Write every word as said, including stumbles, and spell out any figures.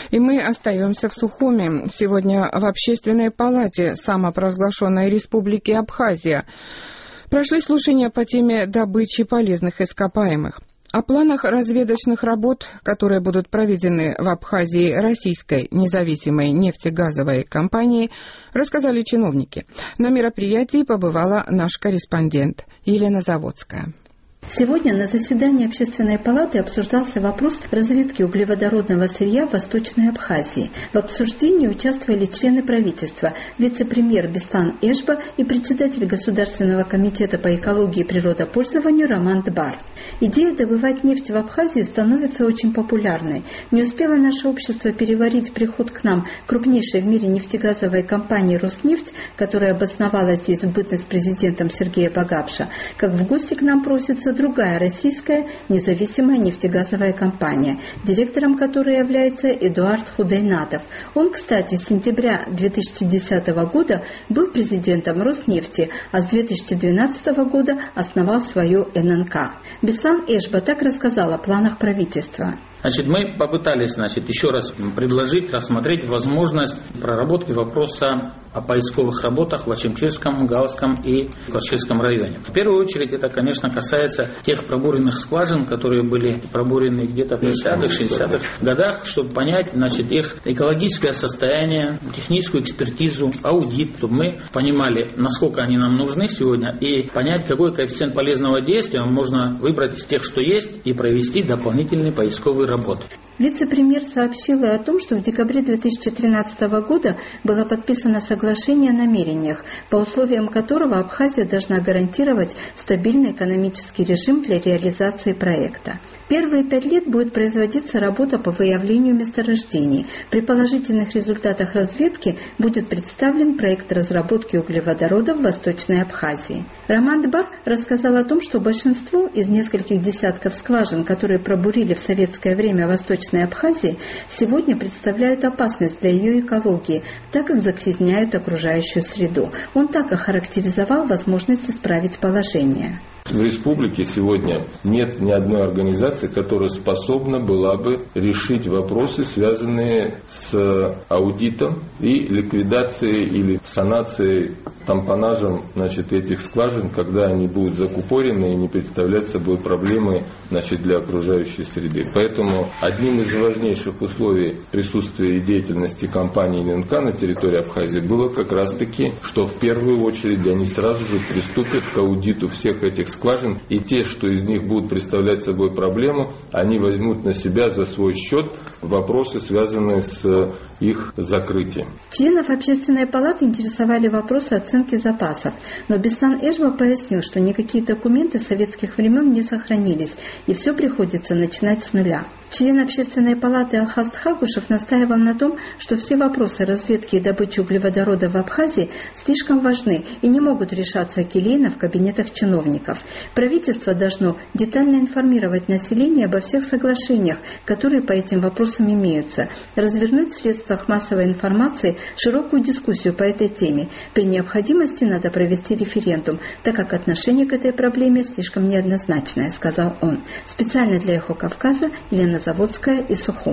И мы остаемся в Сухуми. Сегодня в Общественной палате самопровозглашенной Республики Абхазия прошли слушания по теме добычи полезных ископаемых. О планах разведочных работ, которые будут проведены в Абхазии российской независимой нефтегазовой компанией, рассказали чиновники. На мероприятии побывала наш корреспондент Елена Заводская. Сегодня на заседании Общественной палаты обсуждался вопрос разведки углеводородного сырья в Восточной Абхазии. В обсуждении участвовали члены правительства, вице-премьер Беслан Эшба и председатель Государственного комитета по экологии и природопользованию Роман Бар. Идея добывать нефть в Абхазии становится очень популярной. Не успело наше общество переварить приход к нам крупнейшей в мире нефтегазовой компании «Роснефть», которая обосновалась здесь в бытность президентом Сергея Багапша, как в гости к нам просится другая российская независимая нефтегазовая компания, директором которой является Эдуард Худайнатов. Он, кстати, с сентября две тысячи десятого года был президентом Роснефти, а с две тысячи двенадцатого года основал свою эн эн ка. Беслан Эшба так рассказал о планах правительства. Значит, мы попытались, значит, еще раз предложить, рассмотреть возможность проработки вопроса о поисковых работах в Ачимчирском, Галском и Карчевском районе. В первую очередь это, конечно, касается тех пробуренных скважин, которые были пробурены где-то в пятидесятых, шестидесятых годах, чтобы понять, значит, их экологическое состояние, техническую экспертизу, аудит, чтобы мы понимали, насколько они нам нужны сегодня, и понять, какой коэффициент полезного действия можно выбрать из тех, что есть, и провести дополнительные поисковые работы. Работы. Вице-премьер сообщила о том, что в декабре две тысячи тринадцатого года было подписано соглашение о намерениях, по условиям которого Абхазия должна гарантировать стабильный экономический режим для реализации проекта. Первые пять лет будет производиться работа по выявлению месторождений. При положительных результатах разведки будет представлен проект разработки углеводородов в Восточной Абхазии. Роман Бар рассказал о том, что большинство из нескольких десятков скважин, которые пробурили в советское время Восточной Абхазии, сегодня представляют опасность для ее экологии, так как загрязняют окружающую среду. Он так охарактеризовал возможность исправить положение. В республике сегодня нет ни одной организации, которая способна была бы решить вопросы, связанные с аудитом и ликвидацией или санацией, тампонажем, значит, этих скважин, когда они будут закупорены и не представлять собой проблемы, значит, для окружающей среды. Поэтому одним из важнейших условий присутствия и деятельности компании эн эн ка на территории Абхазии было как раз-таки, что в первую очередь они сразу же приступят к аудиту всех этих скважин, и те, что из них будут представлять собой проблему, они возьмут на себя за свой счет вопросы, связанные с их закрытием. Членов Общественной палаты интересовали вопросы оценки запасов, но Беслан Эшба пояснил, что никакие документы советских времен не сохранились, и все приходится начинать с нуля. Член Общественной палаты Алхаст Хагушев настаивал на том, что все вопросы разведки и добычи углеводорода в Абхазии слишком важны и не могут решаться келейно в кабинетах чиновников. Правительство должно детально информировать население обо всех соглашениях, которые по этим вопросам имеются, развернуть в средствах массовой информации широкую дискуссию по этой теме. При необходимости надо провести референдум, так как отношение к этой проблеме слишком неоднозначное, сказал он. Специально для «Эхо Кавказа» Елена Заводская из Сухуми.